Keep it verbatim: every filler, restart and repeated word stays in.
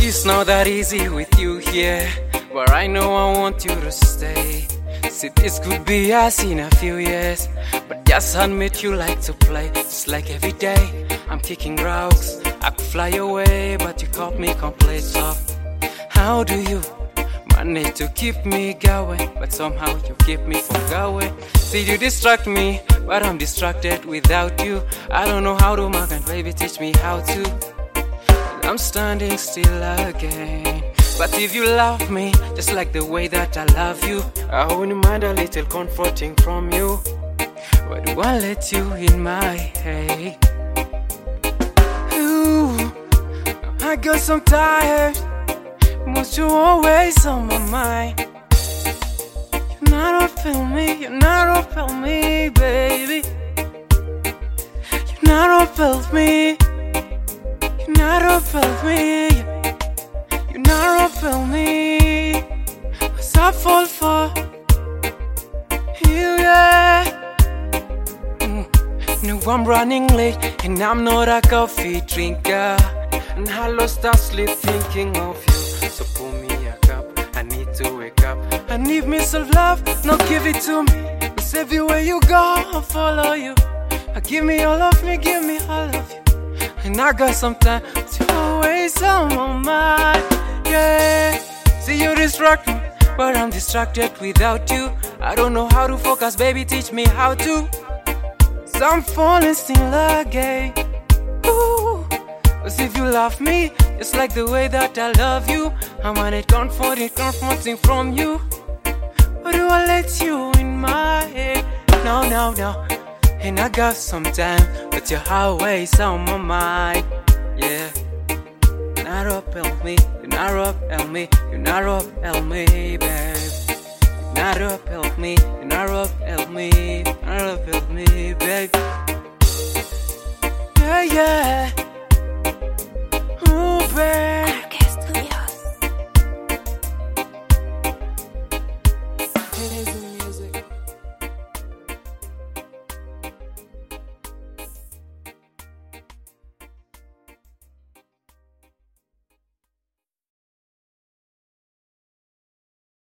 it's not that easy with you here, but I know I want you to stay. See, this could be us in a few years, but just admit you like to play. It's like every day I'm kicking rocks. I could fly away, but you caught me complete soft. How do you manage to keep me going, but somehow you keep me from going? See, you distract me, but I'm distracted without you. I don't know how to mark, and baby, teach me how to. I'm standing still again. But if you love me just like the way that I love you, I wouldn't mind a little comforting from you. Why do I let you in my head? Ooh, I got so tired, but you're always on my mind. You're not up for me, you're not up for me, baby. You're not up for me. You're not up for me. You're not up for me. Cause I fall for you, yeah. Mm. No, I'm running late and I'm not a coffee drinker, and I lost our sleep thinking of you. So pull me a cup, I need to wake up. I need me some love, no give it to me. Cause everywhere you go, I'll follow you. I give me all of me, give me all of you. And I got some time to always on my mind, yeah. See, you distract me, but I'm distracted without you. I don't know how to focus, baby, teach me how to. So I'm falling still again. Ooh, cause if you love me just like the way that I love you, I want it comforting, comforting from you. Why do I let you in my head? No, no, no. And I got some time, but you're always on my mind, yeah. You're not up, help me. You're not up, help me. You're not up, help me, babe. You're not up, help me. You're not up, help me. You're not up, help me, babe. Yeah, yeah.